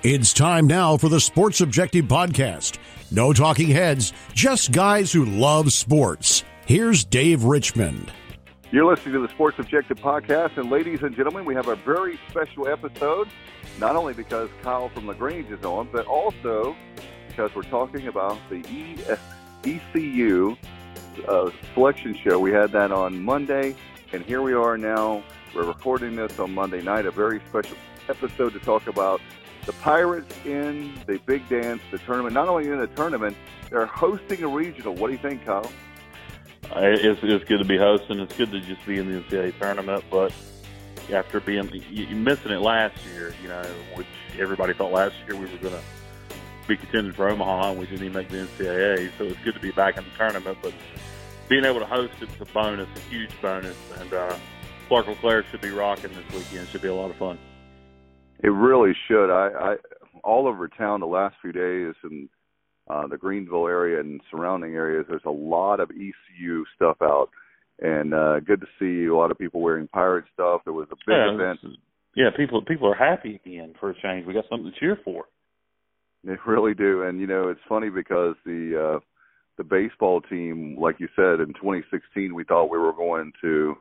It's time now for the Sports Objective Podcast. No talking heads, just guys who love sports. Here's Dave Richmond. You're listening to the Sports Objective Podcast, and ladies and gentlemen, we have a very special episode, not only because Kyle from LaGrange is on, but also because we're talking about the ECU selection show. We had that on Monday, and here we are now. We're recording this on Monday night, a very special episode to talk about the Pirates in the Big Dance, the tournament. Not only in the tournament, they're hosting a regional. What do you think, Kyle? It's good to be hosting. It's good to just be in the NCAA tournament, but after missing it last year, which everybody thought last year we were going to be contending for Omaha, and we didn't even make the NCAA, so it's good to be back in the tournament. But being able to host it's a bonus, a huge bonus, and Clark LeClair should be rocking this weekend. It should be a lot of fun. It really should. I all over town the last few days in the Greenville area and surrounding areas, there's a lot of ECU stuff out, and good to see a lot of people wearing Pirate stuff. There was a big event. Yeah, people are happy again for a change. We got something to cheer for. They really do, and it's funny because the baseball team, like you said, in 2016, we thought we were going to.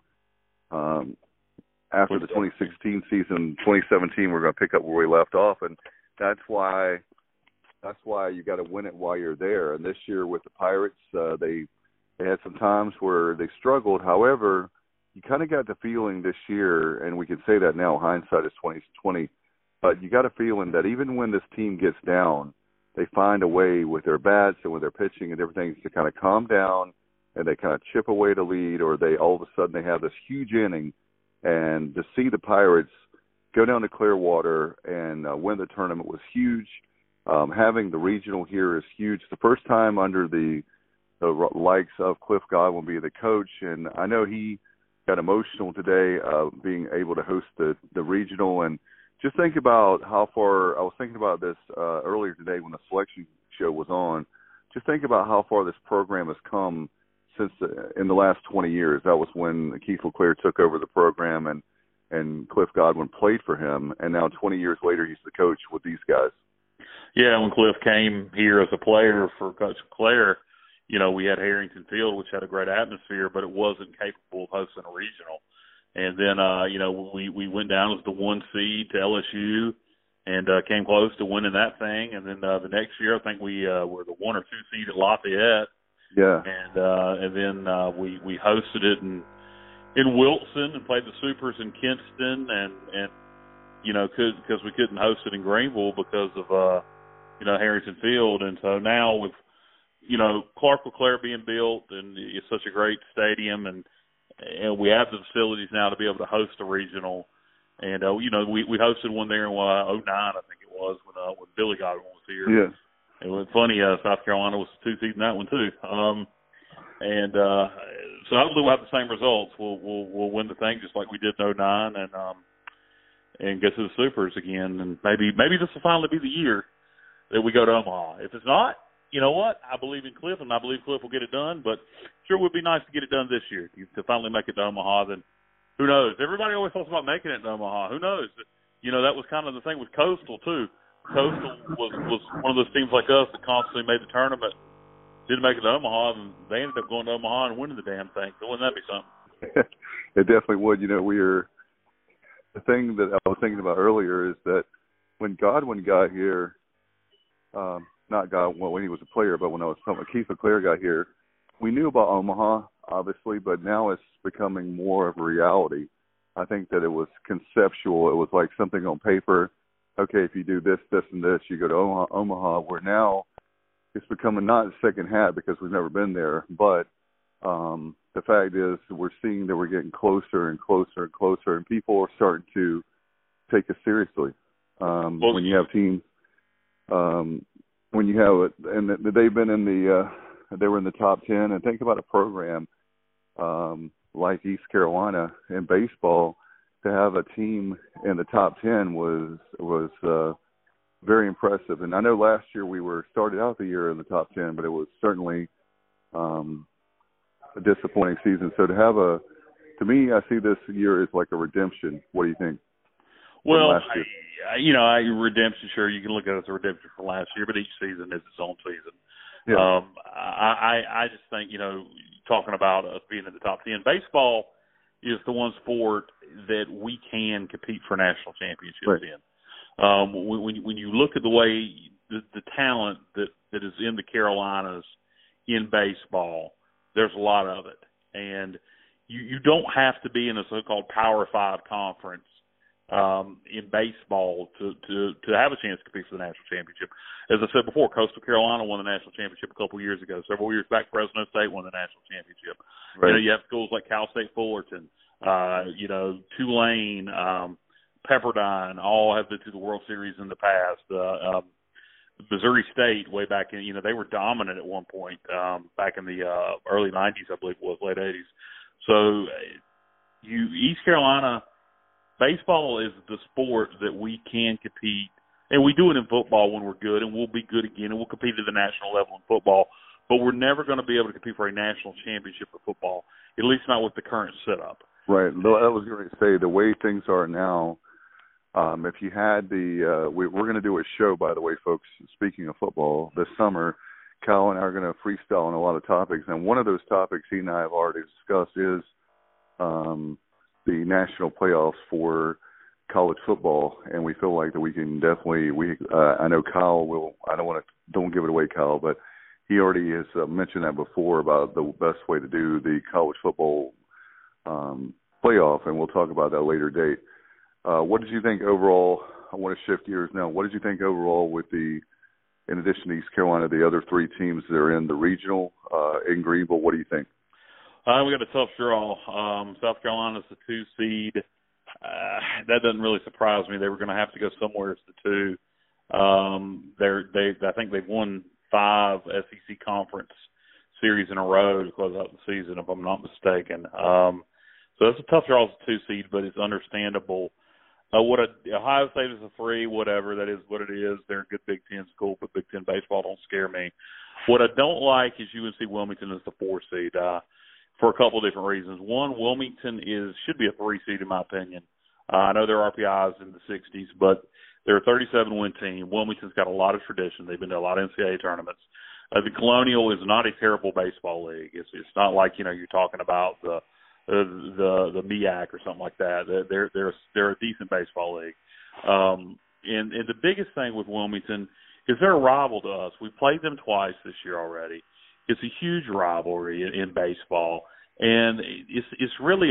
After the 2016 season, 2017, we're going to pick up where we left off, and that's why you got to win it while you're there. And this year with the Pirates, they had some times where they struggled. However, you kind of got the feeling this year, and we can say that now, hindsight is 2020, but you got a feeling that even when this team gets down, they find a way with their bats and with their pitching and everything to kind of calm down, and they kind of chip away the lead, or they all of a sudden they have this huge inning. And to see the Pirates go down to Clearwater and win the tournament was huge. Having the regional here is huge. The first time under the likes of Cliff Godwin being the coach, and I know he got emotional today being able to host the regional. And just think about how far – I was thinking about this earlier today when the selection show was on. Just think about how far this program has come since in the last 20 years. That was when Keith LeClair took over the program and Cliff Godwin played for him. And now 20 years later, he's the coach with these guys. Yeah, when Cliff came here as a player for Coach LeClair, we had Harrington Field, which had a great atmosphere, but it wasn't capable of hosting a regional. And then, we went down as the 1 seed to LSU and came close to winning that thing. And then the next year, I think we were the 1 or 2 seed at Lafayette. Yeah, and then we hosted it in Wilson and played the Supers in Kinston, and because we couldn't host it in Greenville because of Harrington Field, and so now with Clark LeClair being built, and it's such a great stadium, and we have the facilities now to be able to host a regional, and we hosted one there in 2009, I think it was, when Billy Godwin was here. Yeah. It was funny, South Carolina was 2 seed in that one too, so hopefully we'll have the same results. We'll win the thing just like we did in 2009, and get to the Supers again. And maybe this will finally be the year that we go to Omaha. If it's not, you know what? I believe in Cliff, and I believe Cliff will get it done. But sure would be nice to get it done this year to finally make it to Omaha. Then who knows? Everybody always talks about making it to Omaha. Who knows? That was kind of the thing with Coastal too. Coastal was one of those teams like us that constantly made the tournament, didn't make it to Omaha, and they ended up going to Omaha and winning the damn thing. So wouldn't that be something? It definitely would. The thing that I was thinking about earlier is that when Godwin got here, not Godwin when he was a player, but when Keith LeClair got here, we knew about Omaha, obviously, but now it's becoming more of a reality. I think that it was conceptual. It was like something on paper. Okay, if you do this, this, and this, you go to Omaha, where now it's becoming not second hat because we've never been there, but the fact is we're seeing that we're getting closer and closer and closer, and people are starting to take us seriously. When you have teams, when you have it, and they've been they were in the top 10, and think about a program like East Carolina in baseball. To have a team in the top 10 was very impressive. And I know last year we started out the year in the top 10, but it was certainly a disappointing season. So to me, I see this year as like a redemption. What do you think? Well, last year? Redemption, sure, you can look at it as a redemption from last year, but each season is its own season. Yeah. I just think, talking about us being in the top 10, baseball is the one sport that we can compete for national championships in. When you look at the way the talent that is in the Carolinas in baseball, there's a lot of it. And you don't have to be in a so-called Power 5 conference in baseball to have a chance to compete for the national championship. As I said before, Coastal Carolina won the national championship a couple of years ago. Several years back, Fresno State won the national championship. Right. You have schools like Cal State Fullerton, Tulane, Pepperdine, all have been to the World Series in the past. Missouri State, way back in, they were dominant at one point back in the early 90s, I believe it was, late 80s. So East Carolina, baseball is the sport that we can compete, and we do it in football when we're good, and we'll be good again, and we'll compete at the national level in football, but we're never going to be able to compete for a national championship in football, at least not with the current setup. Right. I was going to say, the way things are now, if you had we're going to do a show, by the way, folks, speaking of football, this summer. Kyle and I are going to freestyle on a lot of topics, and one of those topics he and I have already discussed is the national playoffs for college football, and we feel like that we can definitely. I know Kyle will. I don't give it away, Kyle, but he already has mentioned that before about the best way to do the college football playoff, and we'll talk about that later date. What did you think overall? I want to shift gears now. What did you think overall with in addition to East Carolina, the other three teams that are in the regional in Greenville? What do you think? We got a tough draw. South Carolina's the 2 seed. That doesn't really surprise me. They were going to have to go somewhere as the 2. I think they've won 5 SEC conference series in a row to close out the season, if I'm not mistaken. So it's a tough draw as a 2 seed, but it's understandable. Ohio State is a 3, whatever. That is what it is. They're a good Big Ten school, but Big Ten baseball don't scare me. What I don't like is UNC Wilmington is the 4 seed for a couple of different reasons. One, Wilmington should be a 3 seed in my opinion. I know their RPIs in the 60s, but they're a 37-win team. Wilmington's got a lot of tradition. They've been to a lot of NCAA tournaments. The Colonial is not a terrible baseball league. It's not like you're talking about the MEAC or something like that. They're a decent baseball league. And the biggest thing with Wilmington is they're a rival to us. We played them twice this year already. It's a huge rivalry in baseball, and it's really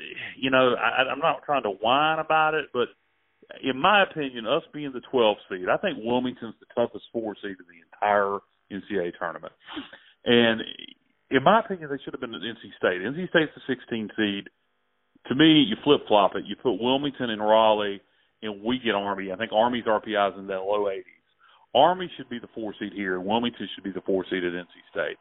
I'm not trying to whine about it, but in my opinion, us being the 12th seed, I think Wilmington's the toughest 4 seed in the entire NCAA tournament. And in my opinion, they should have been at NC State. NC State's the 16th seed. To me, you flip-flop it. You put Wilmington and Raleigh, and we get Army. I think Army's RPI is in the low 80s. Army should be the 4 seed here, and Wilmington should be the 4 seed at NC State.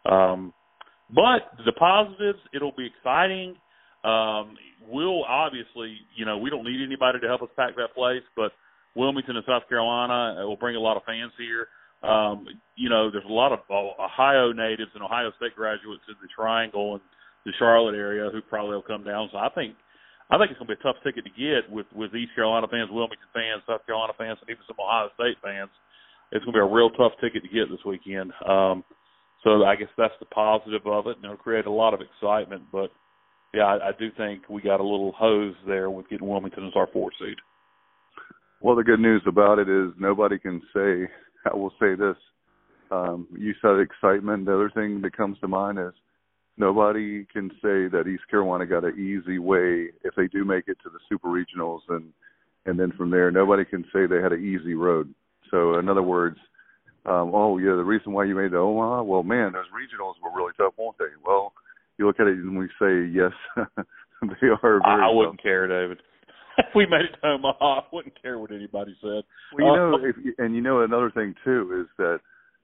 But the positives, it'll be exciting. We'll obviously, we don't need anybody to help us pack that place, but Wilmington and South Carolina will bring a lot of fans here. There's a lot of Ohio natives and Ohio State graduates in the Triangle and the Charlotte area who probably will come down. So I think it's going to be a tough ticket to get with East Carolina fans, Wilmington fans, South Carolina fans, and even some Ohio State fans. It's going to be a real tough ticket to get this weekend. So I guess that's the positive of it, and it'll create a lot of excitement. But, yeah, I do think we got a little hose there with getting Wilmington as our 4 seed. Well, the good news about it is nobody can say, I will say this, you said excitement. The other thing that comes to mind is nobody can say that East Carolina got an easy way if they do make it to the Super Regionals, and then from there, nobody can say they had an easy road. So, in other words, the reason why you made the Omaha, well, man, those regionals were really tough, weren't they? Well, you look at it and we say, yes, they are very I wouldn't care, David. If we made it to Omaha, I wouldn't care what anybody said. Well, another thing, too, is that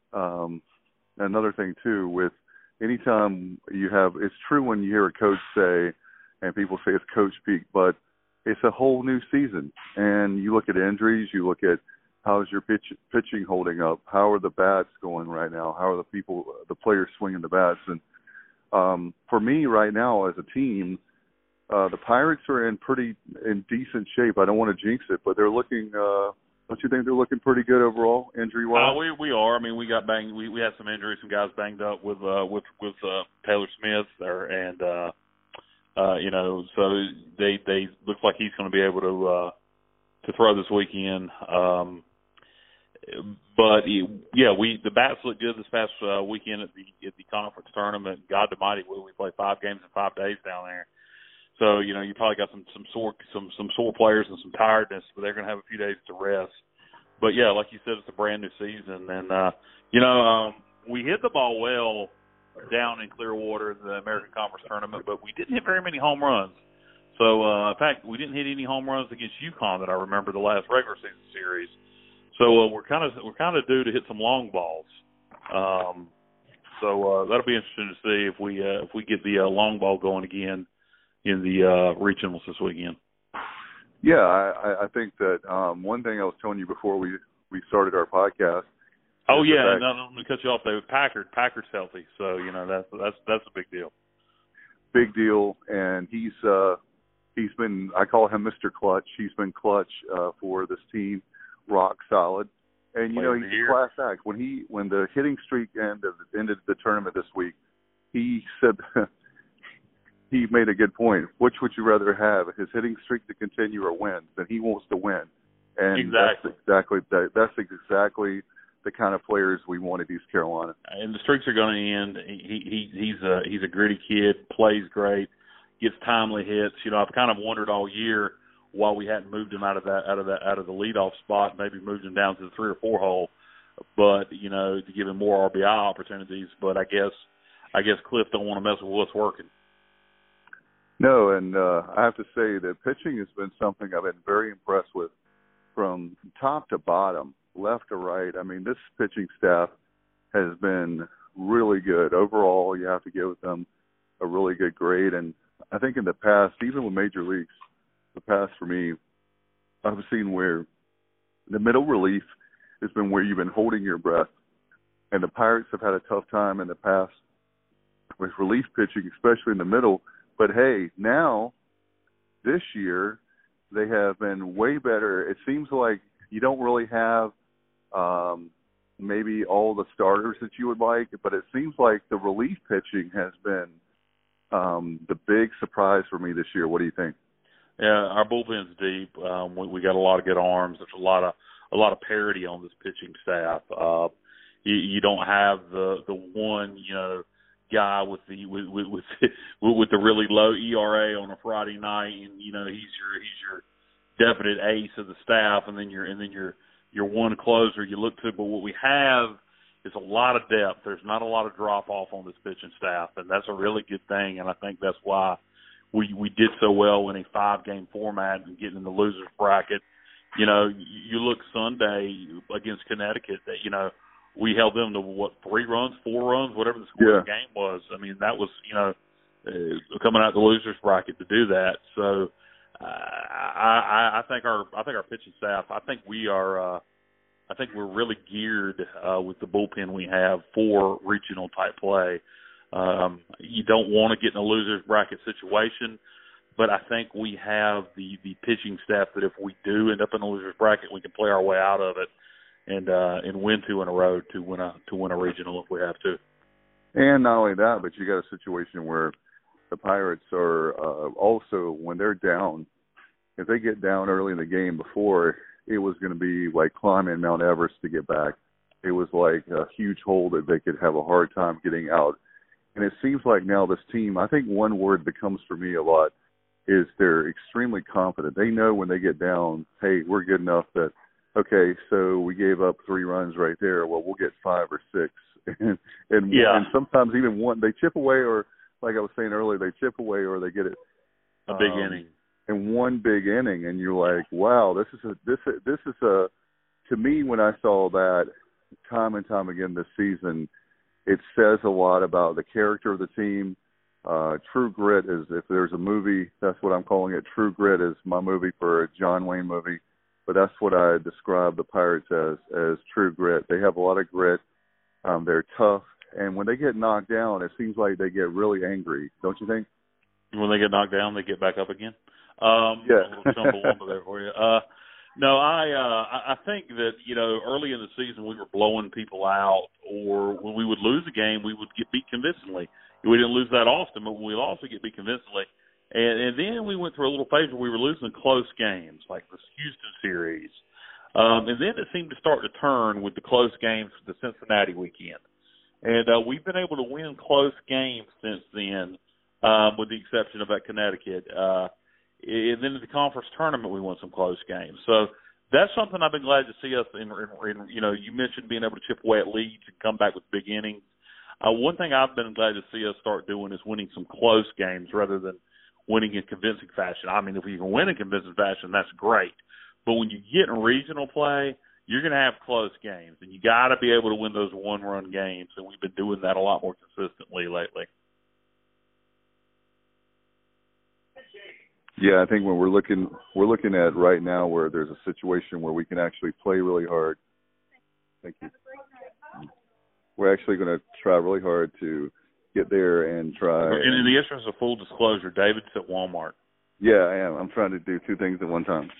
with anytime you have, it's true when you hear a coach say, and people say it's coach speak, but it's a whole new season. And you look at injuries, you look at how's your pitching holding up, how are the bats going right now, how are the players swinging the bats. And for me right now as a team, the Pirates are in decent shape. I don't want to jinx it, but they're looking. Don't you think they're looking pretty good overall, injury-wise? We are. I mean, we got banged. We had some injuries. Some guys banged up with Taylor Smith there, and so they looks like he's going to be able to throw this weekend. But the bats look good this past weekend at the conference tournament. God Almighty, we played 5 games in 5 days down there. So you probably got some sore players and some tiredness, but they're going to have a few days to rest. But yeah, like you said, it's a brand new season, and we hit the ball well down in Clearwater in the American Conference tournament, but we didn't hit very many home runs. So in fact, we didn't hit any home runs against UConn that I remember the last regular season series. So we're kind of due to hit some long balls. So that'll be interesting to see if we get the long ball going again in the regionals this weekend. Yeah, I think that one thing I was telling you before we started our podcast. Oh yeah, no, I'm going to cut you off there. Packard's healthy, so that's a big deal. Big deal, and he's been. I call him Mr. Clutch. He's been clutch for this team, rock solid, and he's a class act. When the hitting streak ended the tournament this week, he said. He made a good point. Which would you rather have, his hitting streak to continue or win? And he wants to win. And exactly. That's exactly the kind of players we want at East Carolina. And the streaks are going to end. He's a gritty kid, plays great, gets timely hits. I've kind of wondered all year why we hadn't moved him out of the leadoff spot, maybe moved him down to the 3 or 4 hole, but to give him more RBI opportunities. But I guess Cliff don't want to mess with what's working. No, and I have to say that pitching has been something I've been very impressed with from top to bottom, left to right. I mean, this pitching staff has been really good. Overall, you have to give them a really good grade. And I think in the past, even with major leagues, the past for me, I've seen where the middle relief has been where you've been holding your breath. And the Pirates have had a tough time in the past with relief pitching, especially in the middle. But, hey, now, this year, they have been way better. It seems like you don't really have maybe all the starters that you would like, but it seems like the relief pitching has been the big surprise for me this year. What do you think? Yeah, our bullpen's deep. We got a lot of good arms. There's a lot of parity on this pitching staff. You don't have the one, guy with the really low ERA on a Friday night, and he's your definite ace of the staff, and then your one closer you look to. But what we have is a lot of depth. There's not a lot of drop off on this pitching staff, and that's a really good thing. And I think that's why we did so well in a 5-game format and getting in the losers bracket. You look Sunday against Connecticut that we held them to 3 runs, 4 runs, whatever the score of the game was. I mean, that was coming out the losers bracket to do that. So I think our pitching staff. I think we're really geared with the bullpen we have for regional type play. You don't want to get in a losers bracket situation, but I think we have the pitching staff that if we do end up in a losers bracket, we can play our way out of it. And win 2 in a row to win a regional if we have to. And not only that, but you got a situation where the Pirates are also, when they're down, if they get down early in the game, before it was going to be like climbing Mount Everest to get back. It was like a huge hole that they could have a hard time getting out. And it seems like now this team, I think one word that comes for me a lot is they're extremely confident. They know when they get down, hey, we're good enough that, okay, so we gave up 3 runs right there. Well, we'll get 5 or 6. and sometimes even one, they chip away, or like I was saying earlier, they chip away or they get it. A big inning. In one big inning, and you're like, wow, this is a, to me, when I saw that time and time again this season, it says a lot about the character of the team. True Grit is, if there's a movie, that's what I'm calling it. True Grit is my movie for a John Wayne movie. But that's what I describe the Pirates as true grit. They have a lot of grit. They're tough. And when they get knocked down, it seems like they get really angry. Don't you think? When they get knocked down, they get back up again. Yeah. A little Chumbawamba there for you. No, I think that, early in the season we were blowing people out, or when we would lose a game, we would get beat convincingly. We didn't lose that often, but when we lost, we get beat convincingly. And then we went through a little phase where we were losing close games, like the Houston series. And then it seemed to start to turn with the close games for the Cincinnati weekend. And we've been able to win close games since then, with the exception of that Connecticut. And then in the conference tournament, we won some close games. So that's something I've been glad to see us in you mentioned being able to chip away at leads and come back with big innings. One thing I've been glad to see us start doing is winning some close games rather than winning in convincing fashion. I mean, if we can win in convincing fashion, that's great. But when you get in regional play, you're going to have close games, and you got to be able to win those one-run games, and we've been doing that a lot more consistently lately. Yeah, I think when we're looking at right now where there's a situation where we can actually play really hard. Thank you. We're actually going to try really hard to get there and try. And in the interest of full disclosure, David's at Walmart. Yeah, I am. I'm trying to do two things at one time.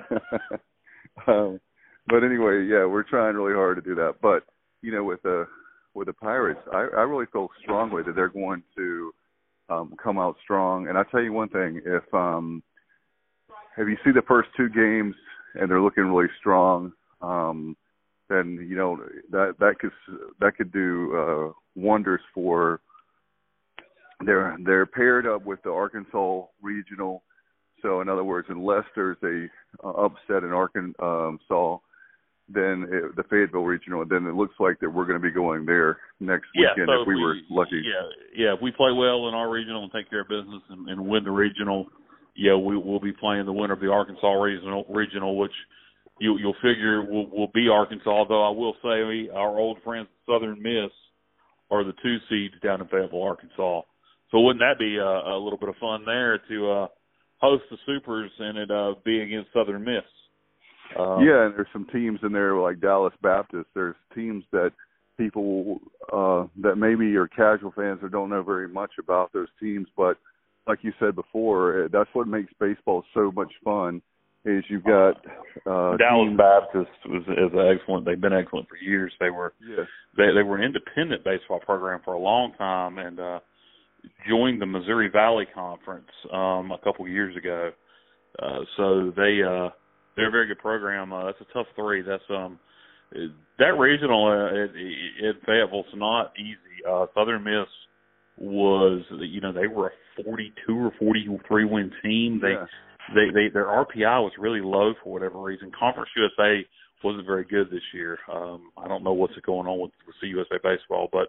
But anyway, yeah, we're trying really hard to do that. But with the Pirates, I really feel strongly that they're going to come out strong. And I tell you one thing: if you see the first two games and they're looking really strong, then that could do wonders for. They're paired up with the Arkansas Regional. So in other words, unless there's a upset in Arkansas, then the Fayetteville Regional, then it looks like that we're going to be going there next weekend if we were lucky. Yeah. If we play well in our regional and take care of business and win the regional, we'll be playing the winner of the Arkansas regional, which you'll figure will be Arkansas. Although I will say our old friends Southern Miss are the 2 seeds down in Fayetteville, Arkansas. So wouldn't that be a little bit of fun there to host the Supers and it be against Southern Miss? Yeah, and there's some teams in there like Dallas Baptist. There's teams that people that maybe are casual fans or don't know very much about those teams. But like you said before, that's what makes baseball so much fun. Is you've got Dallas teams. Baptist is excellent. They've been excellent for years. They were they were an independent baseball program for a long time and joined the Missouri Valley Conference a couple of years ago. So they're a very good program. That's a tough 3. That's that regional at Fayetteville's not easy. Southern Miss was they were a 42 or 43 win team. Their RPI was really low for whatever reason. Conference USA wasn't very good this year. I don't know what's going on with CUSA baseball, but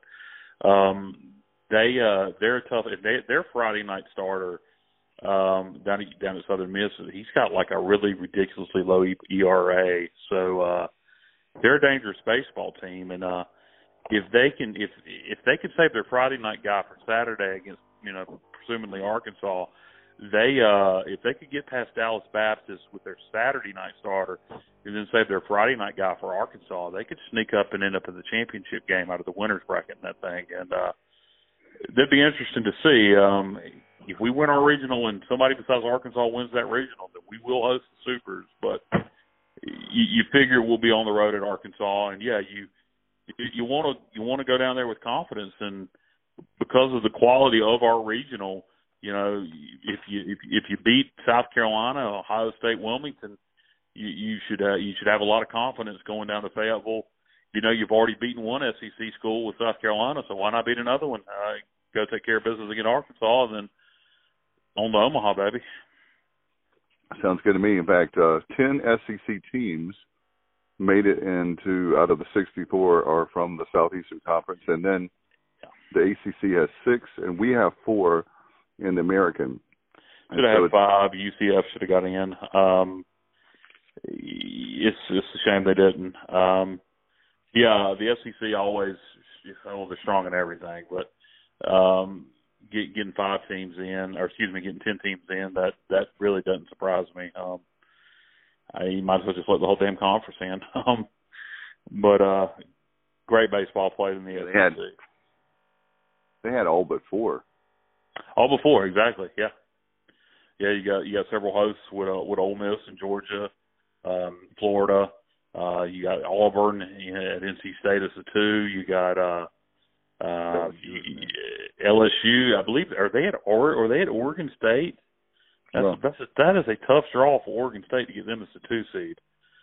they're tough. Their Friday night starter down at Southern Miss, he's got like a really ridiculously low ERA. So they're a dangerous baseball team, and if they can save their Friday night guy for Saturday against presumably Arkansas. If they could get past Dallas Baptist with their Saturday night starter and then save their Friday night guy for Arkansas, they could sneak up and end up in the championship game out of the winner's bracket in that thing. And that'd be interesting to see. If we win our regional and somebody besides Arkansas wins that regional, then we will host the Supers. But you figure we'll be on the road at Arkansas, and you want to go down there with confidence, and because of the quality of our regional. If you beat South Carolina, Ohio State, Wilmington, you should have a lot of confidence going down to Fayetteville. You've already beaten one SEC school with South Carolina, so why not beat another one? Go take care of business against Arkansas, and then on to Omaha, baby. Sounds good to me. In fact, 10 SEC teams made it out of the 64 are from the Southeastern Conference, and then the ACC has 6, and we have 4. In the American. Should have had 5. UCF should have got in. It's a shame they didn't. The SEC always, they're strong in everything, but getting 5 teams in, getting 10 teams in, that really doesn't surprise me. You might as well just let the whole damn conference in. But great baseball played in the SEC. They had all but 4. All before, exactly. Yeah. Yeah, you got several hosts with Ole Miss and Georgia, Florida. You got Auburn at NC State as a 2. You got LSU, I believe. Are they at Oregon State? That is a tough draw for Oregon State to get them as a 2 seed.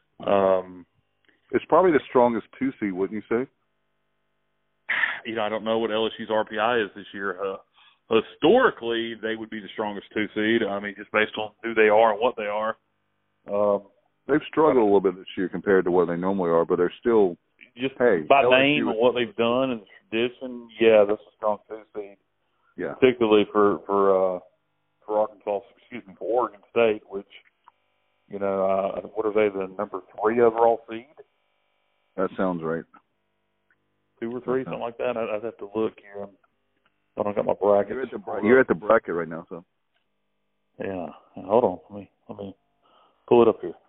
It's probably the strongest 2 seed, wouldn't you say? I don't know what LSU's RPI is this year. Historically, they would be the strongest 2 seed. I mean, just based on who they are and what they are. They've struggled a little bit this year compared to what they normally are, but they're still just by LSU name and what they've done and tradition. Yeah, that's a strong 2 seed. Yeah, particularly for Arkansas. For Oregon State, which what are they, the number 3 overall seed? That sounds right. 2 or 3, something like that. I'd have to look here. I don't got my bracket. You're at the bracket right now, so. Yeah. Hold on. Let me pull it up here.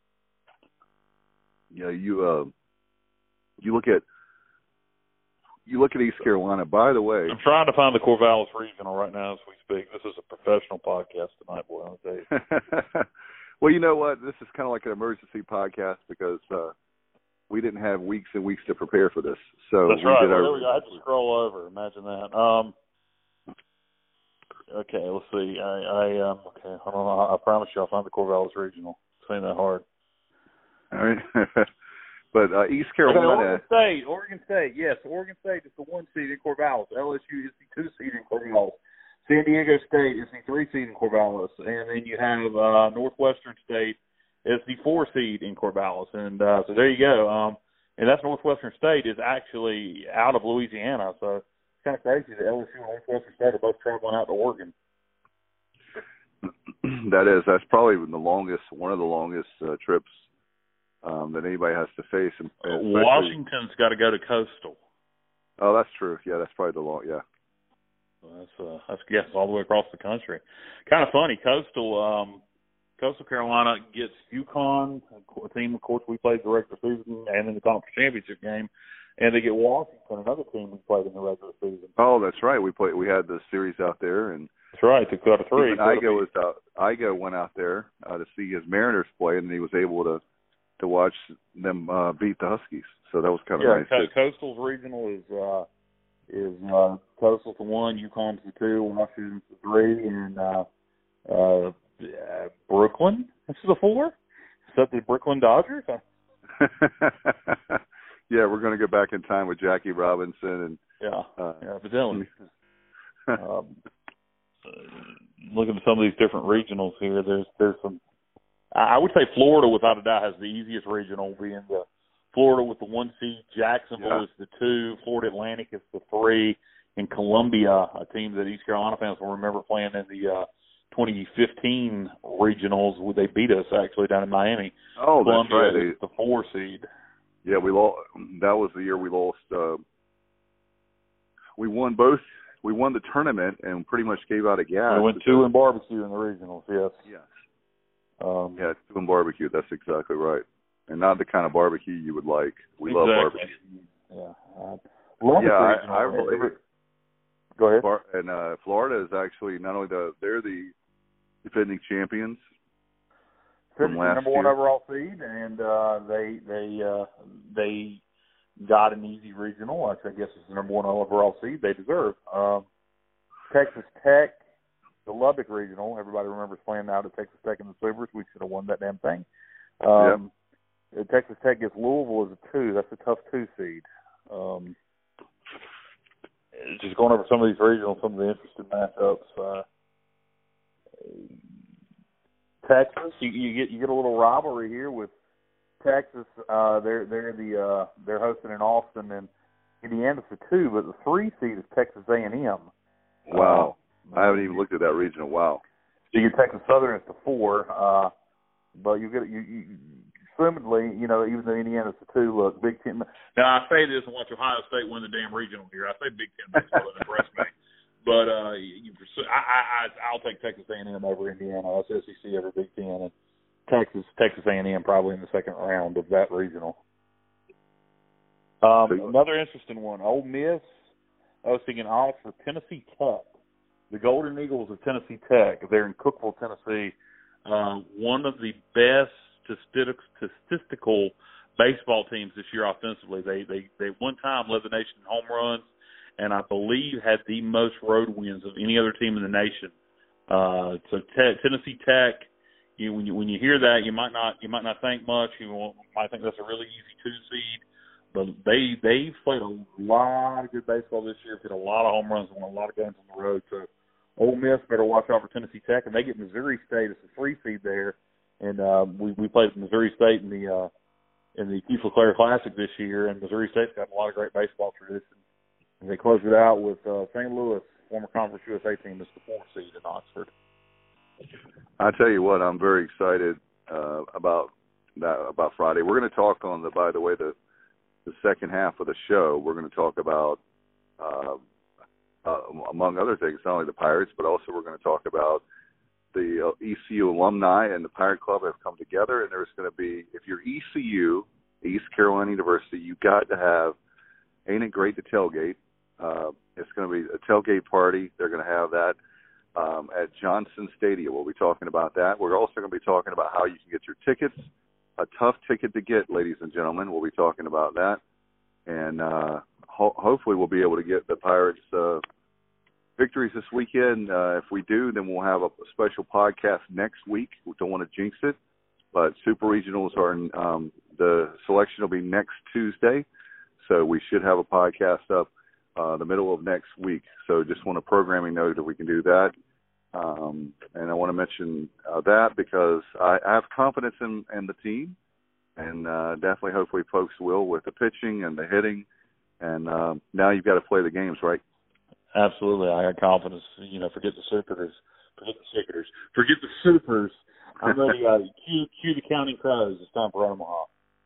Yeah, you look at East Carolina. By the way, I'm trying to find the Corvallis Regional right now as we speak. This is a professional podcast tonight, boy. I'll tell you. Well, you know what? This is kind of like an emergency podcast because we didn't have weeks and weeks to prepare for this. So that's right. There we go. I had to scroll over. Imagine that. Okay, let's see. Okay. Hold on. I promise you, I'll find the Corvallis Regional. It's ain't that hard. All right. But East Carolina. Okay, Oregon State. Yes, Oregon State is the 1 seed in Corvallis. LSU is the 2 seed in Corvallis. San Diego State is the 3 seed in Corvallis. And then you have Northwestern State is the 4 seed in Corvallis. And so there you go. And that's Northwestern State is actually out of Louisiana. So it's kind of crazy that LSU and Northwestern State are both traveling out to Oregon. That's probably one of the longest trips that anybody has to face. Washington's got to go to Coastal. Oh, that's true. Yeah, that's probably the long. Yeah, that's all the way across the country. Kind of funny. Coastal Carolina gets UConn, a team, of course, we played the regular season and in the conference championship game, and they get Washington, another team we played in the regular season. Oh, that's right. We had the series out there, and that's right. Took out of 3. Igo went out there to see his Mariners play, and he was able to watch them beat the Huskies. So that was kind of nice. Yeah, Coastal's regional is Coastal's the 1, UConn's the 2, Washington's the 3, and Brooklyn. This is the 4. Is that the Brooklyn Dodgers? Yeah, we're going to go back in time with Jackie Robinson and evidently. Looking at some of these different regionals here, there's some. I would say Florida, without a doubt, has the easiest regional, being the Florida with the 1 seed, Jacksonville is the 2, Florida Atlantic is the 3, and Columbia, a team that East Carolina fans will remember playing in the 2015 regionals. They beat us actually down in Miami. Oh, Columbia that's right. Is the 4 seed. Yeah, we lost. That was the year we lost. We won both. We won the tournament and pretty much gave out a gas. We went 2 in barbecue in the regionals. Yes. Yes. 2 in barbecue. That's exactly right. And not the kind of barbecue you would like. We love barbecue. Yeah. I believe it. Go ahead. And Florida is actually not only they're the defending champions from last number 1 overall seed, and they got an easy regional, which I guess is the number 1 overall seed they deserve. Texas Tech, the Lubbock regional. Everybody remembers playing out at Texas Tech in the Supers. We should have won that damn thing. Texas Tech gets Louisville as a 2. That's a tough 2 seed. Just going over some of these regionals, some of the interesting matchups. Texas, you get a little rivalry here with Texas. They're hosting in Austin, and Indiana's the 2, but the 3 seed is Texas A&M. Wow. I haven't even looked at that regional. Wow. So you get Texas Southern as the 4, but you assumedly, even though Indiana's the 2, look, Big Ten. Now I say this and watch Ohio State win the damn regional here. I say Big Ten baseball doesn't impress me, but I'll take Texas A&M over Indiana. That's SEC over Big Ten, and Texas A&M probably in the second round of that regional. Another interesting one, Ole Miss hosting an Oxford, Tennessee Tech the Golden Eagles of Tennessee Tech. They're in Cookeville, Tennessee. One of the best statistical baseball teams this year offensively. They one time led the nation in home runs, and I believe had the most road wins of any other team in the nation. So Tennessee Tech, when you hear that, you might not think much. You might think that's a really easy 2 seed, but they've played a lot of good baseball this year. Hit a lot of home runs and won a lot of games on the road. So Ole Miss better watch out for Tennessee Tech, and they get Missouri State as a 3 seed there. And we played Missouri State in the Keith LeClaire Classic this year, and Missouri State's got a lot of great baseball tradition. And they closed it out with St. Louis, former Conference USA team, as the 4th seed in Oxford. I tell you what, I'm very excited about Friday. We're going to talk on by the way, the second half of the show. We're going to talk about, among other things, not only the Pirates, but also we're going to talk about the ECU alumni and the Pirate Club have come together, and there's going to be, if you're ECU, East Carolina University, you got to have, ain't it great to tailgate? It's going to be a tailgate party. They're going to have that at Johnson Stadium. We'll be talking about that. We're also going to be talking about how you can get your tickets. A tough ticket to get, ladies and gentlemen. We'll be talking about that. And hopefully we'll be able to get the Pirates victories this weekend. If we do, then we'll have a special podcast next week. We don't want to jinx it. But Super Regionals are the selection will be next Tuesday. So we should have a podcast up the middle of next week. So just want a programming note that we can do that. And I want to mention that because I have confidence in the team, and definitely hopefully folks will with the pitching and the hitting. And now you've got to play the games, right? Absolutely. I got confidence. Forget the Supers. Forget the Supers. I'm ready to cue the Counting Crows. It's time for Omaha.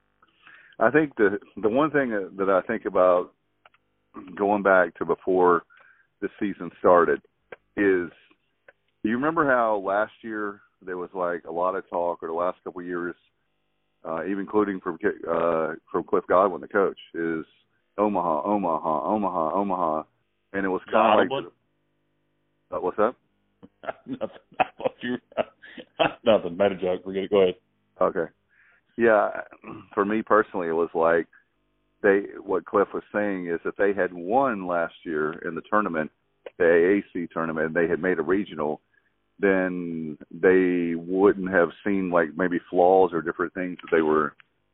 I think the one thing that I think about going back to before the season started is, do you remember how last year there was like a lot of talk, or the last couple of years, even including from Cliff Godwin, the coach, is Omaha, Omaha, Omaha, Omaha, and it was kind of like, what's that? Nothing. I thought you nothing. Made a joke. We're gonna go ahead. Okay. Yeah, for me personally, it was like what Cliff was saying is if they had won last year in the tournament, the AAC tournament, and they had made a regional, then they wouldn't have seen like maybe flaws or different things that they were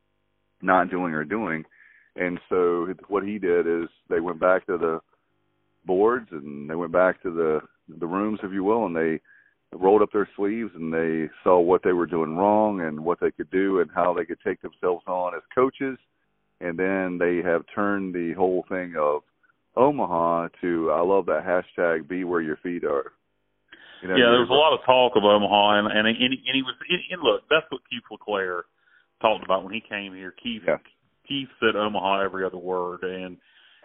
not doing or doing. And so what he did is they went back to the boards and they went back to the rooms, if you will, and they rolled up their sleeves and they saw what they were doing wrong and what they could do and how they could take themselves on as coaches. And then they have turned the whole thing of Omaha to, I love that hashtag, be where your feet are. Yeah, there was a lot of talk of Omaha, and he was, and look, that's what Keith LeClaire talked about when he came here. Keith said Omaha every other word, and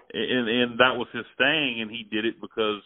that was his thing, and he did it because,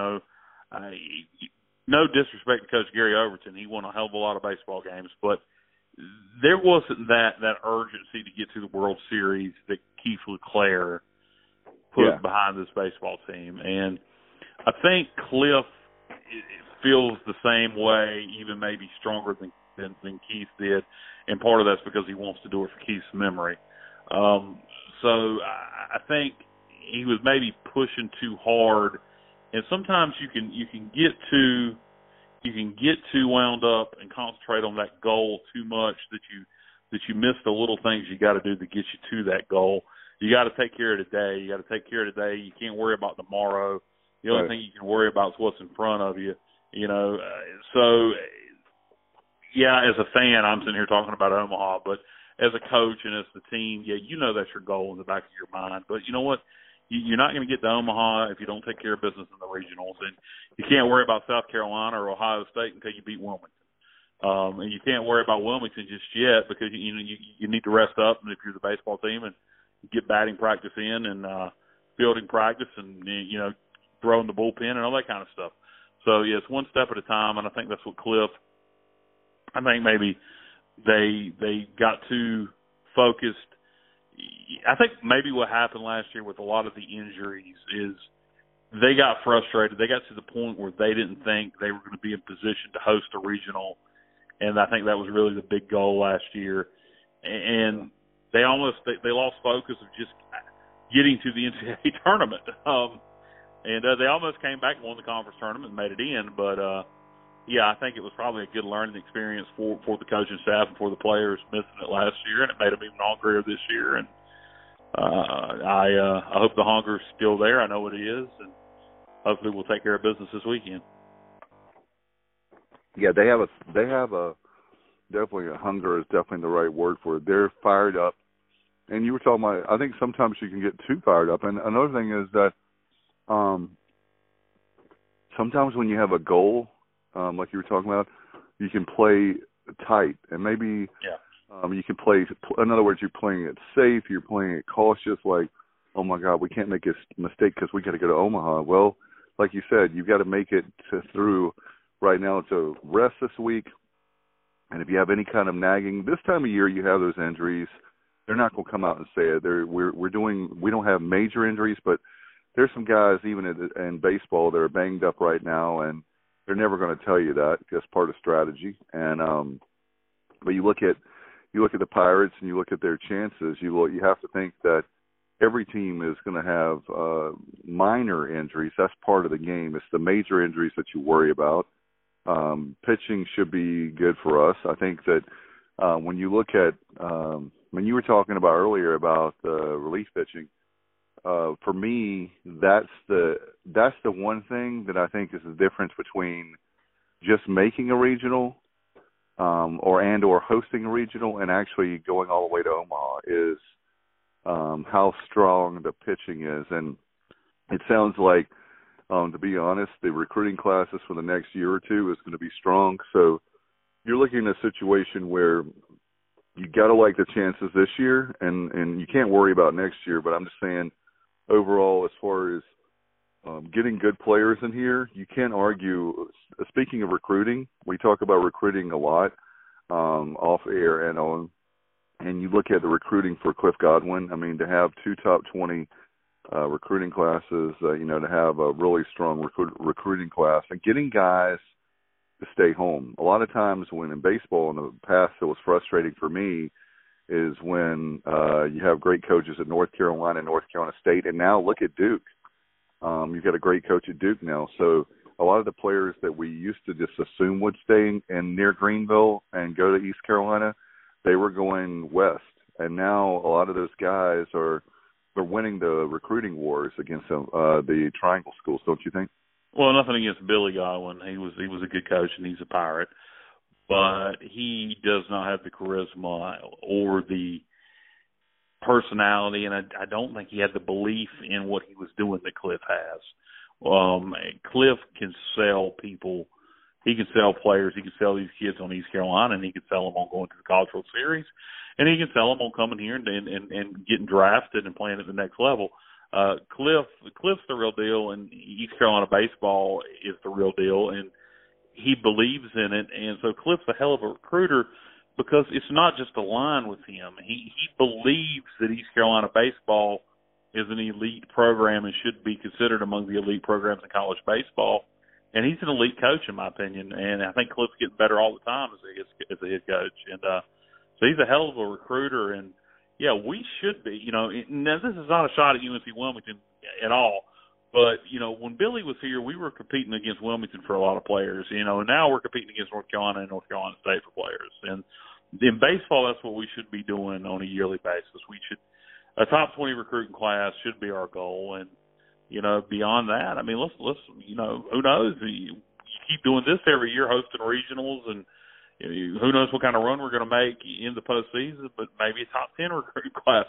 no disrespect to Coach Gary Overton, he won a hell of a lot of baseball games, but there wasn't that urgency to get to the World Series that Keith LeClaire put behind this baseball team. And I think Cliff feels the same way, even maybe stronger than Keith did. And part of that's because he wants to do it for Keith's memory. So I think he was maybe pushing too hard. And sometimes you can get too wound up and concentrate on that goal too much that you miss the little things you got to do to get you to that goal. You got to take care of today. You can't worry about tomorrow. The only thing you can worry about is what's in front of you. So as a fan, I'm sitting here talking about Omaha, but as a coach and as the team, that's your goal in the back of your mind. But you know what? You're not going to get to Omaha if you don't take care of business in the regionals, and you can't worry about South Carolina or Ohio State until you beat Wilmington. And you can't worry about Wilmington just yet because you need to rest up, and if you're the baseball team, and get batting practice in and fielding practice, and throwing the bullpen and all that kind of stuff. So it's one step at a time, and I think that's what Cliff. I think maybe they got too focused. I think maybe what happened last year with a lot of the injuries is they got frustrated. They got to the point where they didn't think they were going to be in position to host a regional, and I think that was really the big goal last year. And they lost focus of just getting to the NCAA tournament. And they almost came back and won the conference tournament and made it in. But, yeah, I think it was probably a good learning experience for the coaching staff and for the players missing it last year, and it made them even hungrier this year. And I hope the hunger's still there. I know it is, and hopefully we'll take care of business this weekend. Yeah, they have a definitely a hunger is definitely the right word for it. They're fired up. And you were talking about, I think sometimes you can get too fired up. And another thing is that sometimes when you have a goal, like you were talking about, you can play tight. And maybe you can play, in other words, you're playing it safe, you're playing it cautious, like, oh, my God, we can't make a mistake because we got to go to Omaha. Well, like you said, you've got to make it through right now to rest this week. And if you have any kind of nagging, this time of year you have those injuries, they're not going to come out and say it. We don't have major injuries, but there's some guys even in baseball that are banged up right now, and they're never going to tell you that. That's part of strategy. And but you look at the Pirates and you look at their chances. You have to think that every team is going to have minor injuries. That's part of the game. It's the major injuries that you worry about. Pitching should be good for us. I think that when you look at when you were talking about earlier about relief pitching, for me, that's the one thing that I think is the difference between just making a regional or hosting a regional and actually going all the way to Omaha is how strong the pitching is. And it sounds like, to be honest, the recruiting classes for the next year or two is going to be strong. So you're looking at a situation where you got to like the chances this year, and you can't worry about next year. But I'm just saying, overall, as far as getting good players in here, you can't argue. Speaking of recruiting, we talk about recruiting a lot off air and on. And you look at the recruiting for Cliff Godwin. I mean, to have 2 top 20 recruiting classes, to have a really strong recruiting class and getting guys to stay home. A lot of times when in baseball in the past it was frustrating for me is when you have great coaches at North Carolina, North Carolina State, and now look at Duke. You've got a great coach at Duke now. So a lot of the players that we used to just assume would stay in near Greenville and go to East Carolina, they were going west. And now a lot of those guys they're winning the recruiting wars against the Triangle schools, don't you think? Well, nothing against Billy Godwin. He was a good coach, and he's a Pirate. But he does not have the charisma or the personality, and I don't think he had the belief in what he was doing that Cliff has. Cliff can sell people. He can sell players. He can sell these kids on East Carolina, and he can sell them on going to the College World Series, and he can sell them on coming here and getting drafted and playing at the next level. Cliff's the real deal, and East Carolina baseball is the real deal, and he believes in it. And so Cliff's a hell of a recruiter because it's not just a line with him. He believes that East Carolina baseball is an elite program and should be considered among the elite programs in college baseball. And he's an elite coach, in my opinion, and I think Cliff's getting better all the time as a head coach. And so he's a hell of a recruiter, and yeah, we should be. Now this is not a shot at UNC Wilmington at all, but when Billy was here, we were competing against Wilmington for a lot of players. And now we're competing against North Carolina and North Carolina State for players. And in baseball, that's what we should be doing on a yearly basis. A top 20 recruiting class should be our goal, and beyond that, I mean, let's who knows? You keep doing this every year, hosting regionals, and who knows what kind of run we're going to make in the postseason, but maybe a top 10 recruiting class.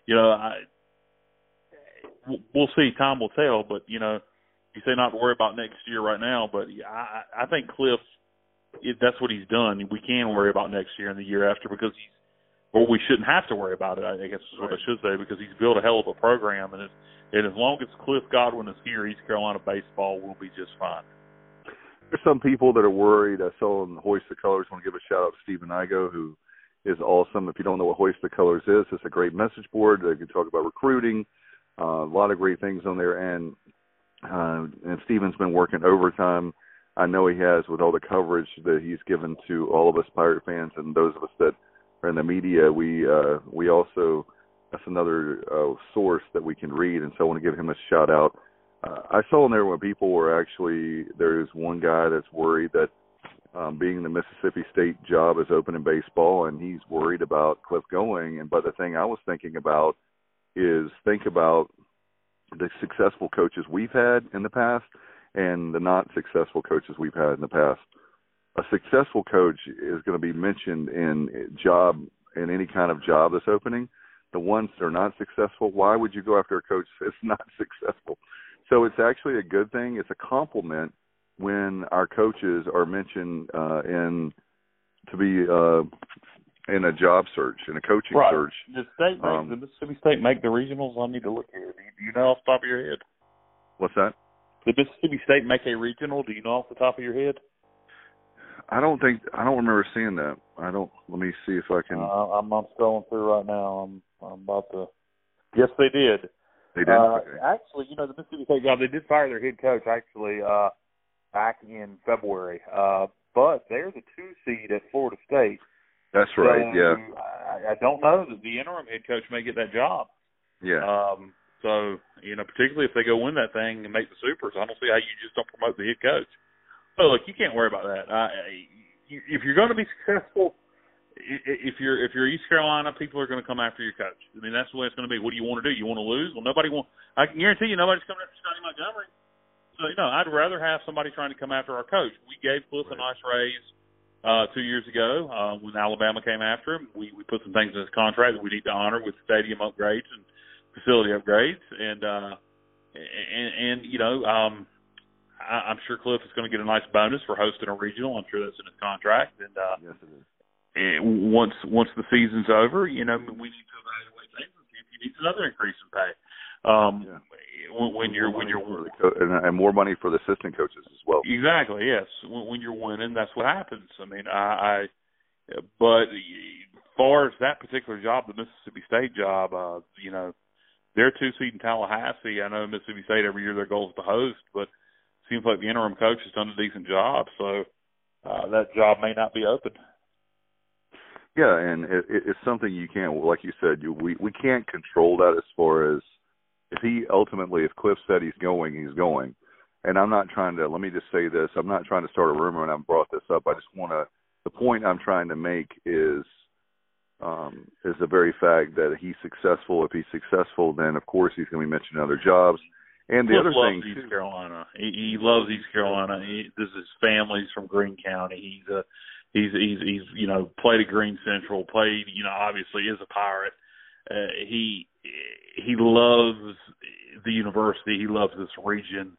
We'll see. Time will tell, but, you say not to worry about next year right now, but I think Cliff, that's what he's done. We can worry about next year and the year after because we shouldn't have to worry about it, I guess is what I should say, because he's built a hell of a program, and as long as Cliff Godwin is here, East Carolina baseball will be just fine. There's some people that are worried. I saw on Hoist the Colors. I want to give a shout out to Stephen Igo, who is awesome. If you don't know what Hoist the Colors is, it's a great message board. They can talk about recruiting, a lot of great things on there. And and Steven's been working overtime. I know he has, with all the coverage that he's given to all of us Pirate fans and those of us that are in the media. We also, that's another source that we can read, and so I want to give him a shout out. I saw in there when people were actually, there's one guy that's worried that being the Mississippi State job is open in baseball, and he's worried about Cliff going. But the thing I was thinking about is think about the successful coaches we've had in the past and the not successful coaches we've had in the past. A successful coach is going to be mentioned in any kind of job that's opening. The ones that are not successful, why would you go after a coach that's not successful? So it's actually a good thing. It's a compliment when our coaches are mentioned to be in a job search, in a coaching search. The Mississippi State make the regionals? I need to look here. Do you know off the top of your head? What's that? Did Mississippi State make a regional? Do you know off the top of your head? I don't remember seeing that. Let me see if I can. I'm scrolling through right now. I'm about to. Yes, they did. They did. Okay. Actually, the Mississippi State job, they did fire their head coach actually back in February. But they're the 2 seed at Florida State. That's right. Yeah. I don't know that the interim head coach may get that job. Yeah. So, particularly if they go win that thing and make the Supers, I don't see how you just don't promote the head coach. So, look, you can't worry about that. If you're going to be successful, if you're East Carolina, people are going to come after your coach. I mean, that's the way it's going to be. What do you want to do? You want to lose? Well, I can guarantee you nobody's coming after Scotty Montgomery. So, I'd rather have somebody trying to come after our coach. We gave Cliff a nice raise 2 years ago when Alabama came after him. We put some things in his contract that we need to honor with stadium upgrades and facility upgrades, I'm sure Cliff is going to get a nice bonus for hosting a regional. I'm sure that's in his contract. And yes, it is. And once the season's over, we need to evaluate things and see if he needs another increase in pay. When you're and more money for the assistant coaches as well. Exactly. Yes. When you're winning, that's what happens. I mean, but as far as that particular job, the Mississippi State job, they're 2 seed in Tallahassee. I know Mississippi State every year their goal is to host, but it seems like the interim coach has done a decent job, so that job may not be open. Yeah, and it's something you can't, like you said, we can't control that as far as if Cliff said he's going, he's going. And I'm not trying to, let me just say this, I'm not trying to start a rumor and I've brought this up. I just want to, the point I'm trying to make is the very fact that he's successful. If he's successful, then of course he's going to be mentioned in other jobs. And the other thing, East Carolina. He loves East Carolina. This is his family's from Greene County. He's played at Greene Central. Obviously is a Pirate. He loves the university. He loves this region.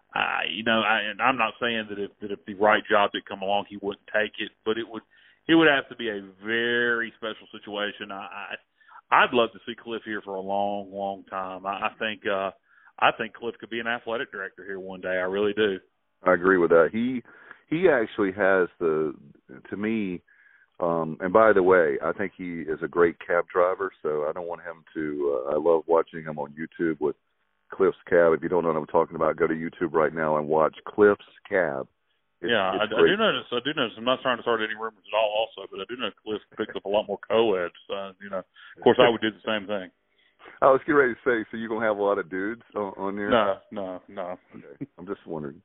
And I'm not saying that if the right job did come along, he wouldn't take it, but it would have to be a very special situation. I'd love to see Cliff here for a long, long time. I think Cliff could be an athletic director here one day. I really do. I agree with that. He actually has to me, and by the way, I think he is a great cab driver, so I don't want him to, I love watching him on YouTube with Cliff's Cab. If you don't know what I'm talking about, go to YouTube right now and watch Cliff's Cab. I do notice. I'm not trying to start any rumors at all also, but I do know Cliff picks up a lot more co-eds. Of course, I would do the same thing. I was getting ready to say, so you're going to have a lot of dudes on there? No. Okay. I'm just wondering.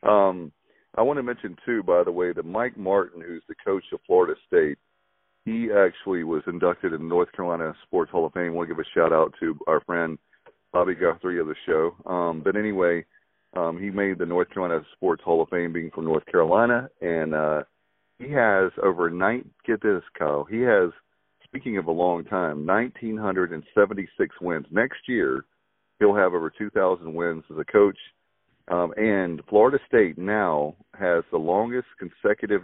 I want to mention, too, by the way, that Mike Martin, who's the coach of Florida State, he actually was inducted in the North Carolina Sports Hall of Fame. I want to give a shout-out to our friend Bobby Guthrie of the show. But anyway, he made the North Carolina Sports Hall of Fame being from North Carolina. And he has get this, Kyle, he has, speaking of a long time, 1,976 wins. Next year, he'll have over 2,000 wins as a coach. And Florida State now has the longest consecutive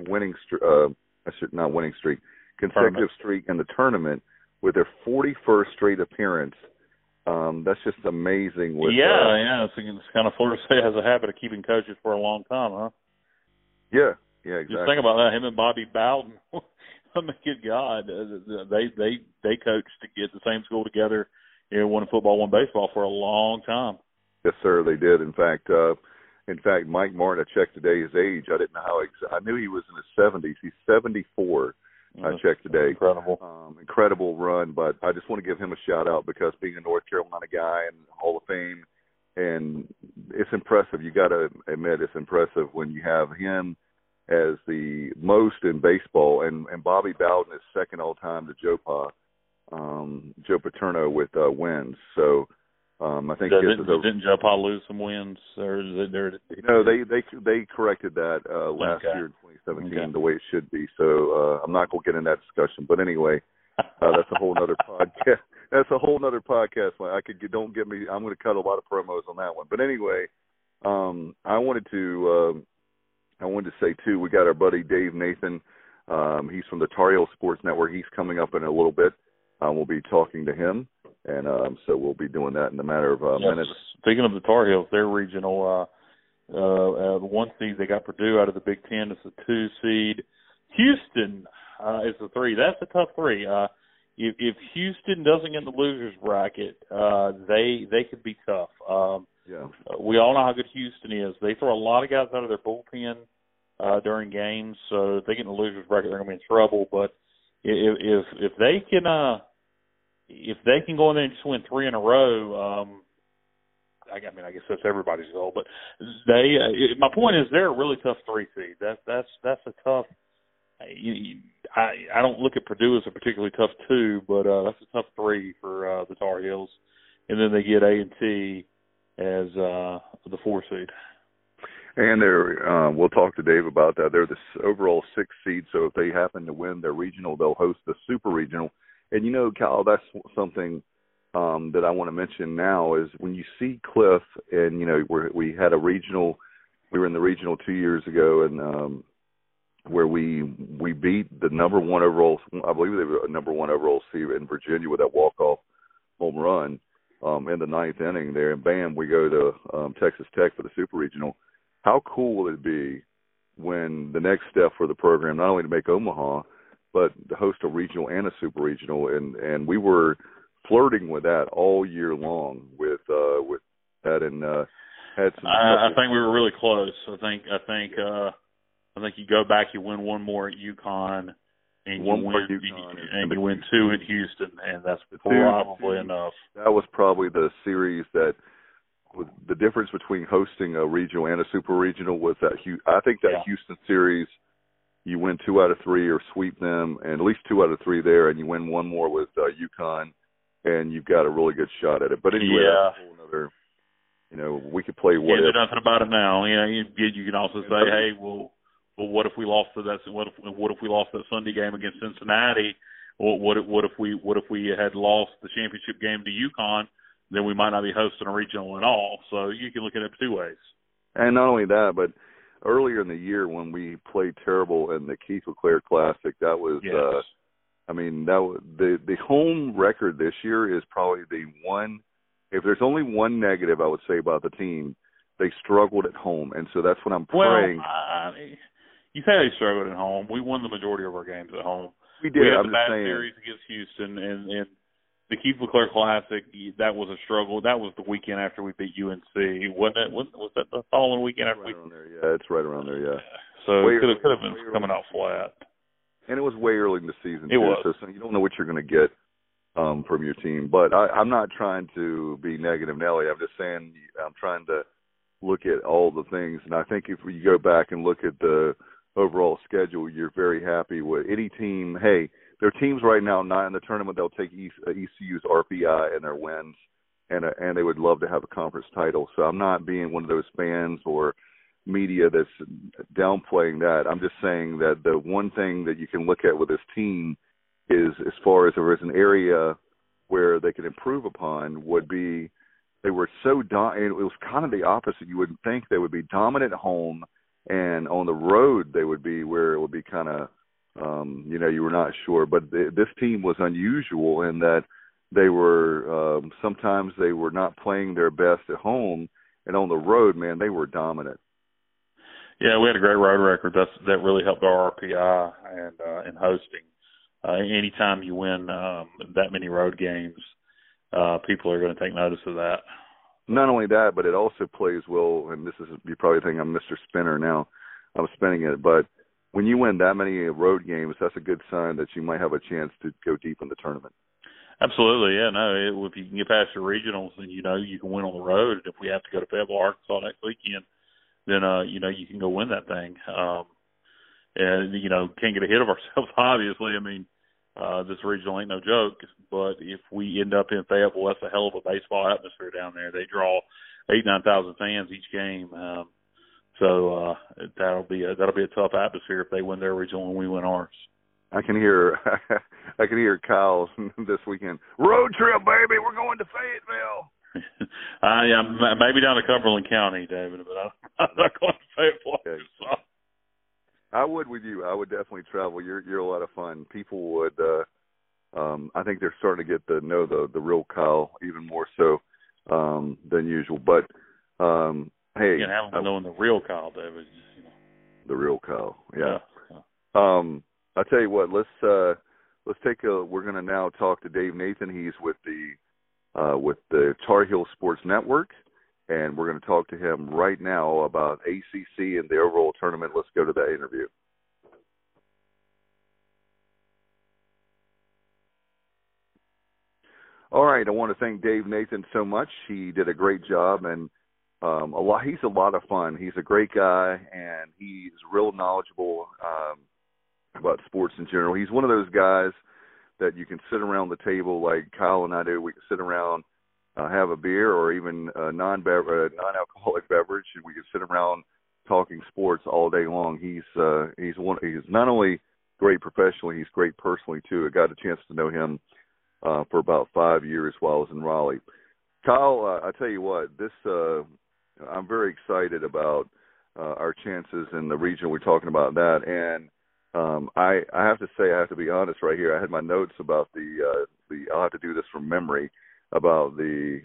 consecutive streak in the tournament with their 41st straight appearance. That's just amazing. Yeah. It's kind of Florida State has a habit of keeping coaches for a long time, huh? Yeah, exactly. Just think about that. Him and Bobby Bowden. I mean, good God, they coached to get the same school together. One in football, one baseball for a long time. Yes, sir, they did. In fact, Mike Martin, I checked today his age. I didn't know how I knew he was in his 70s. He's 74. I checked today. Incredible run, but I just want to give him a shout out because being a North Carolina guy and Hall of Fame, and it's impressive. You got to admit it's impressive when you have him as the most in baseball, and Bobby Bowden is second all time to Joe Paterno with wins. So I think didn't Joe Pa lose some wins, or is it there? No, they corrected that last year in 2017 the way it should be. So I'm not going to get in that discussion. But anyway, that's a whole other podcast. That's a whole other podcast. Don't get me. I'm going to cut a lot of promos on that one. But anyway, I wanted to say too. We got our buddy Dave Nathan. He's from the Tar Heel Sports Network. He's coming up in a little bit. We'll be talking to him, and so we'll be doing that in a matter of minutes. Speaking of the Tar Heels, their regional the 1 seed, they got Purdue out of the Big Ten. It's a 2 seed. Houston is the 3. That's a tough 3. If Houston doesn't get in the losers bracket, they could be tough. We all know how good Houston is. They throw a lot of guys out of their bullpen during games, so if they get in the losers bracket, they're going to be in trouble. But if they can go in there and just win 3 in a row, I guess that's everybody's goal. But my point is they're a really tough 3 seed. That's a tough. I don't look at Purdue as a particularly tough 2, but that's a tough 3 for the Tar Heels, and then they get A&T as the 4 seed. And we'll talk to Dave about that. They're the overall 6th seed, so if they happen to win their regional, they'll host the Super Regional. And, Kyle, that's something that I want to mention now is when you see Cliff, and, we had a regional, we were in the regional 2 years ago, and where we beat the number 1 overall, I believe they were number 1 overall seed in Virginia with that walk-off home run in the 9th inning there, and bam, we go to Texas Tech for the Super Regional. How cool will it be when the next step for the program, not only to make Omaha, but to host a regional and a Super Regional, and we were flirting with that all year long with that, and had some. I think we were really close. I think you go back, you win 1 more at UConn, and you win 2 at Houston, and that's probably enough. That was probably the series that. The difference between hosting a regional and a Super Regional was that I think that Houston series, you win 2 out of 3 or sweep them, and at least 2 out of 3 there, and you win 1 more with UConn, and you've got a really good shot at it. But anyway, that's a whole other, we could play what if. There's nothing about it now. You can also say, hey, well, what if we lost to that? What if we lost that Sunday game against Cincinnati? What if we had lost the championship game to UConn? Then we might not be hosting a regional at all. So you can look at it 2 ways. And not only that, but earlier in the year when we played terrible in the Keith LeClaire Classic, that was, the home record this year is probably the one. If there's only one negative I would say about the team, they struggled at home, and so that's what I'm praying. Well, you say they struggled at home. We won the majority of our games at home. We did. We had I'm a bad saying. series against Houston, and the Keith LeClaire Classic, that was a struggle. That was the weekend after we beat UNC. Wasn't it? Was that the following weekend after it's right around there, yeah. So it could have been coming out flat. And it was way early in the season, too. It was. So you don't know what you're going to get from your team. But I'm not trying to be negative, Nelly. I'm just saying I'm trying to look at all the things. And I think if you go back and look at the overall schedule, you're very happy with any team. Hey, there are teams right now not in the tournament. They'll take ECU's RPI and their wins, and they would love to have a conference title. So I'm not being one of those fans or media that's downplaying that. I'm just saying that the one thing that you can look at with this team is, as far as there is an area where they can improve upon, would be they were so it was kind of the opposite. You wouldn't think they would be dominant at home, and on the road they would be where it would be kind of you were not sure. But this team was unusual in that they were sometimes they were not playing their best at home, and on the road, man, they were dominant. Yeah, we had a great road record. That really helped our RPI and in hosting. Anytime you win that many road games, people are going to take notice of that. not only that, but it also plays well, and this is, you probably think I'm Mr. Spinner now. I'm spinning it, but when you win that many road games, that's a good sign that you might have a chance to go deep in the tournament. Absolutely, yeah. No, if you can get past your regionals, then you can win on the road. And if we have to go to Fayetteville, Arkansas next weekend, then you can go win that thing. And can't get ahead of ourselves. Obviously, I mean, this regional ain't no joke. But if we end up in Fayetteville, that's a hell of a baseball atmosphere down there. They draw 8,000-9,000 fans each game. So that'll be a tough atmosphere if they win their regional and we win ours. I can hear Kyle this weekend. Road trip, baby. We're going to Fayetteville. Yeah, maybe down to Cumberland County, David, but I'm not going to Fayetteville. Okay. So. I would with you. I would definitely travel. You're a lot of fun. People would. I think they're starting to get to know the real Kyle even more so than usual. But hey, you can have them knowing the real Kyle, David. The real Kyle. Yeah. Yeah. I tell you what. Let's take a. We're going to now talk to Dave Nathan. He's with the Tar Heel Sports Network, and we're going to talk to him right now about ACC and the overall tournament. Let's go to that interview. All right, I want to thank Dave Nathan so much. He did a great job, and he's a lot of fun. He's a great guy, and he's real knowledgeable about sports in general. He's one of those guys that you can sit around the table like Kyle and I do. We can sit around, have a beer or even a non-alcoholic beverage, and we can sit around talking sports all day long. He's not only great professionally, he's great personally too. I got a chance to know him for about 5 years while I was in Raleigh. Kyle, I tell you what, I'm very excited about our chances in the region. We're talking about that, and I have to say, I have to be honest right here. I had my notes about I'll have to do this from memory about the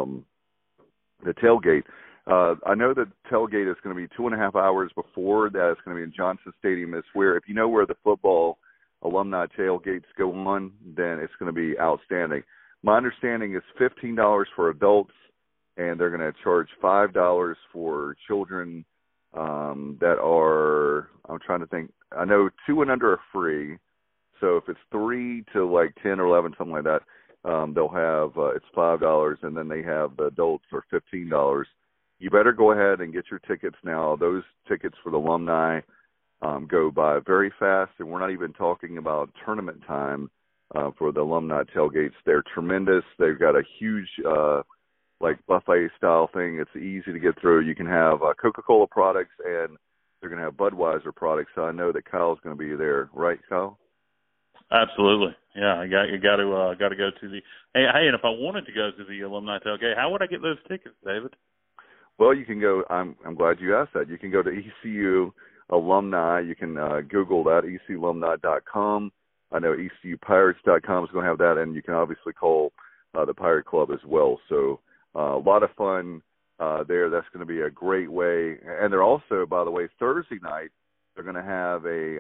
tailgate. I know that tailgate is going to be 2.5 hours before that. It's going to be in Johnson Stadium. It's where, if you know where the football alumni tailgates go on, then it's going to be outstanding. My understanding is $15 for adults, and they're going to charge $5 for children that are, I'm trying to think, I know 2 and under are free. So if it's 3 to like 10 or 11, something like that, they'll have, it's $5, and then they have the adults for $15. You better go ahead and get your tickets now. Those tickets for the alumni go by very fast, and we're not even talking about tournament time for the alumni tailgates. They're tremendous. They've got a huge like buffet-style thing. It's easy to get through. You can have Coca-Cola products, and they're going to have Budweiser products. So I know that Kyle's going to be there. Right, Kyle? Absolutely. Yeah, you got to go to the – hey, and if I wanted to go to the alumni tailgate, how would I get those tickets, David? Well, you can go – I'm glad you asked that. You can go to ECU Alumni. You can Google that, ECUalumni.com. I know ECUPirates.com is going to have that, and you can obviously call the Pirate Club as well. So a lot of fun there. That's going to be a great way. And they're also, by the way, Thursday night, they're going to have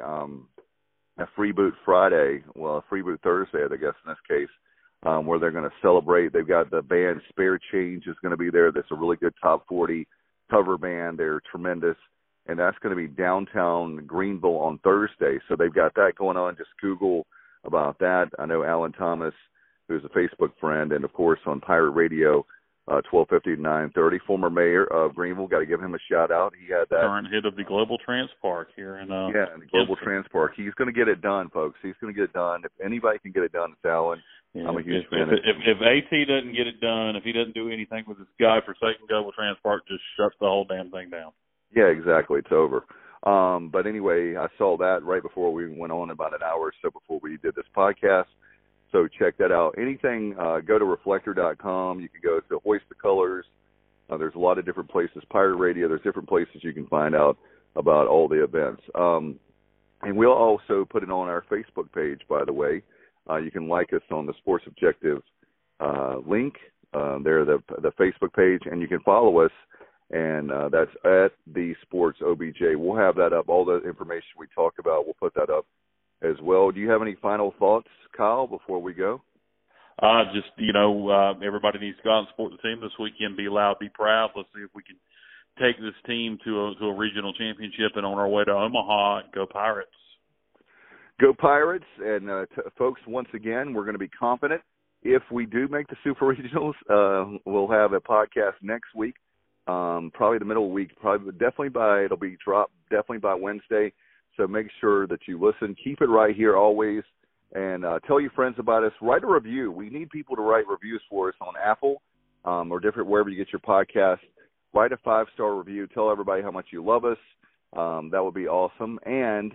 a Free Boot Friday, well, a Free Boot Thursday, I guess, in this case, where they're going to celebrate. They've got the band Spare Change is going to be there. That's a really good top 40 cover band. They're tremendous. And that's going to be downtown Greenville on Thursday. So they've got that going on. Just Google about that. I know Alan Thomas, who's a Facebook friend, and, of course, on Pirate Radio, 1250 to 930, former mayor of Greenville. Got to give him a shout-out. He had that. Current head of the Global Trans Park here in in the Global Trans Park. He's going to get it done, folks. He's going to get it done. If anybody can get it done, it's Alan. Yeah, I'm a huge fan. If AT doesn't get it done, if he doesn't do anything with this godforsaken Global Trans Park, just shuts the whole damn thing down. Yeah, exactly. It's over. But anyway, I saw that right before we went on, about an hour or so before we did this podcast. So check that out. Anything, go to reflector.com. You can go to Hoist the Colors. There's a lot of different places. Pirate Radio, there's different places you can find out about all the events. And we'll also put it on our Facebook page, by the way. You can like us on the Sports Objective link there, the Facebook page, and you can follow us. And that's at the Sports OBJ. We'll have that up. All the information we talked about, we'll put that up as well. Do you have any final thoughts, Kyle, before we go? Just, everybody needs to go out and support the team this weekend. Be loud, be proud. Let's see if we can take this team to a regional championship and on our way to Omaha. Go Pirates. Go Pirates. And, folks, once again, we're going to be confident. If we do make the Super Regionals, we'll have a podcast next week, probably the middle of the week, it'll be dropped definitely by Wednesday. So make sure that you listen. Keep it right here always. And tell your friends about us. Write a review. We need people to write reviews for us on Apple or different wherever you get your podcast. Write a 5-star review. Tell everybody how much you love us. That would be awesome. And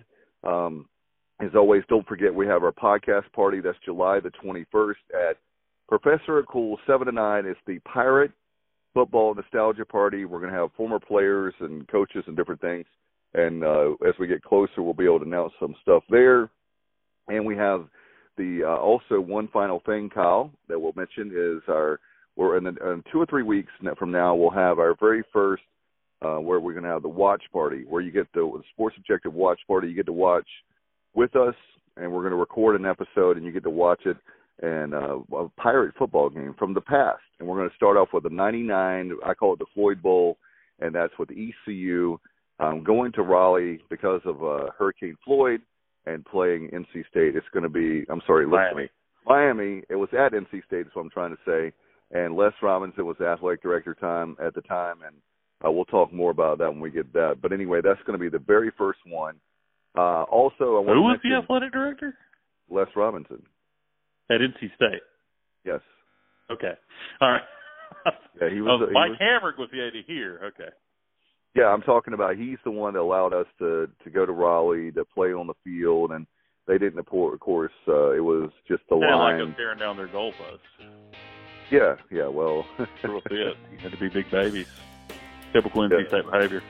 as always, don't forget we have our podcast party. That's July the 21st at Professor Cool, 7 to 9. It's the Pirate Football Nostalgia Party. We're going to have former players and coaches and different things. And as we get closer, we'll be able to announce some stuff there. And we have the also one final thing, Kyle, that we'll mention is we're in 2 or 3 weeks from now, we'll have our very first where we're going to have the watch party, where you get the Sports Objective watch party. You get to watch with us, and we're going to record an episode, and you get to watch it, and a Pirate football game from the past. And we're going to start off with the 99, I call it the Floyd Bowl, and that's with ECU going to Raleigh because of Hurricane Floyd. And playing NC State, it's going to be, Miami. It was at NC State, is what I'm trying to say. And Les Robinson was the athletic director at the time, and we'll talk more about that when we get that. But anyway, that's going to be the very first one. Also, I want Who was the athletic director? Les Robinson. At NC State? Yes. Okay. All right. Yeah, Mike Hamrick was the AD here. Okay. Yeah, I'm talking about he's the one that allowed us to go to Raleigh, to play on the field, and they didn't, of course, it was just the line. Like us tearing down their goalposts. Yeah, well. Real fit. You had to be big babies. Typical NC State behavior.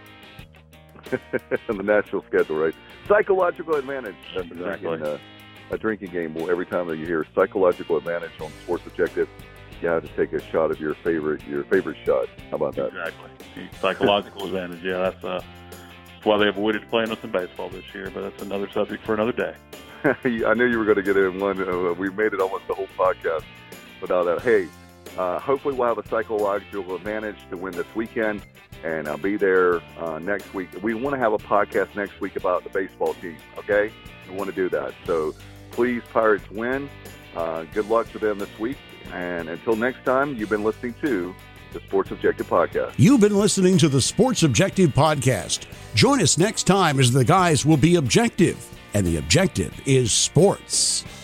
The national schedule, right? Psychological advantage. That's exactly. A drinking game. Every time that you hear psychological advantage on Sports Objective, you have to take a shot of your favorite shot. How about that? Exactly. Psychological advantage. Yeah, that's why they avoided playing us in baseball this year. But that's another subject for another day. I knew you were going to get in one. We made it almost the whole podcast without that. Hey, hopefully we'll have a psychological advantage to win this weekend, and I'll be there next week. We want to have a podcast next week about the baseball team. Okay, we want to do that. So please, Pirates win. Good luck to them this week. And until next time, you've been listening to the Sports Objective Podcast. You've been listening to the Sports Objective Podcast. Join us next time as the guys will be objective, and the objective is sports.